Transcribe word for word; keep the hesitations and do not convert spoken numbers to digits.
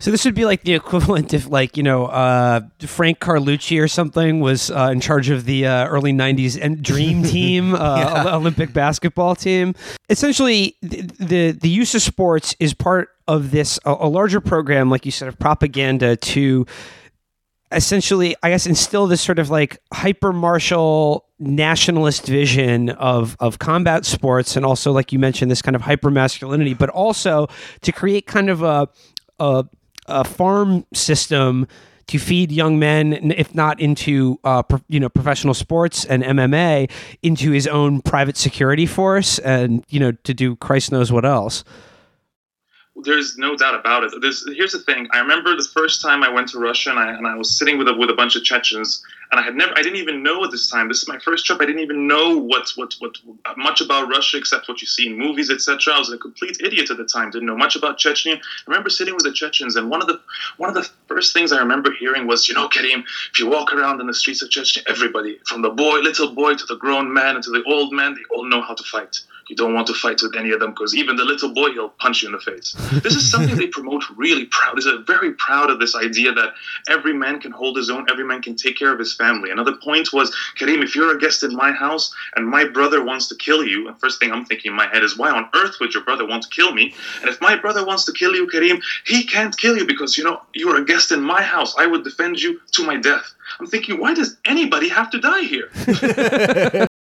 So this would be like the equivalent if, like, you know, uh, Frank Carlucci or something was uh, in charge of the uh, early nineties and Dream Team, uh, yeah. Olympic basketball team. Essentially, the, the the use of sports is part of this a, a larger program, like you said, of propaganda to essentially, I guess, instill this sort of like hyper martial nationalist vision of of combat sports, and also, like you mentioned, this kind of hyper masculinity, but also to create kind of a a a farm system to feed young men, if not into uh, pro, you know professional sports and M M A, into his own private security force, and you know to do Christ knows what else. There's no doubt about it. There's, here's the thing. I remember the first time I went to Russia, and I, and I was sitting with a, with a bunch of Chechens, and I had never, I didn't even know at this time. This is my first trip. I didn't even know what what what much about Russia except what you see in movies, et cetera. I was a complete idiot at the time. Didn't know much about Chechnya. I remember sitting with the Chechens, and one of the one of the first things I remember hearing was, you know, Karim, if you walk around in the streets of Chechnya, everybody, from the boy, little boy, to the grown man, and to the old man, they all know how to fight. You don't want to fight with any of them because even the little boy, he'll punch you in the face. This is something they promote really proud. They're very proud of this idea that every man can hold his own, every man can take care of his family. Another point was, Karim, if you're a guest in my house and my brother wants to kill you, the first thing I'm thinking in my head is, why on earth would your brother want to kill me? And if my brother wants to kill you, Karim, he can't kill you because, you know, you're a guest in my house. I would defend you to my death. I'm thinking, why does anybody have to die here?